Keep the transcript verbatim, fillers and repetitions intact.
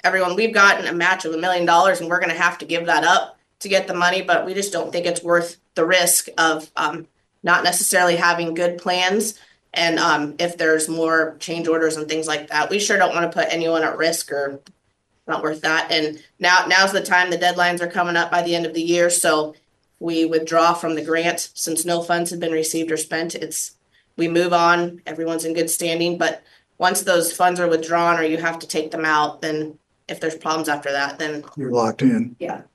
everyone, we've gotten a match of a million dollars and we're gonna have to give that up to get the money, but we just don't think it's worth the risk of, um, not necessarily having good plans. And, um, if there's more change orders and things like that, we sure don't want to put anyone at risk or not worth that. And now, now's the time, the deadlines are coming up by the end of the year. So we withdraw from the grant since no funds have been received or spent. It's, we move on, everyone's in good standing, but once those funds are withdrawn or you have to take them out, then if there's problems after that, then You're locked in. yeah,